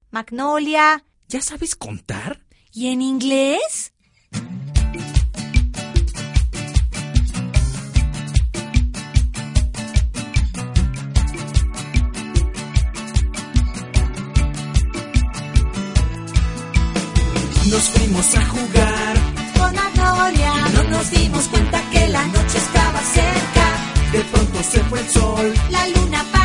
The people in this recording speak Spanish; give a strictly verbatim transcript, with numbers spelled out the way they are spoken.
Magnolia. ¿Ya sabes contar? ¿Y en inglés? Nos fuimos a jugar Con Magnolia. no nos dimos cuenta que la noche estaba cerca. De pronto se fue el sol. La luna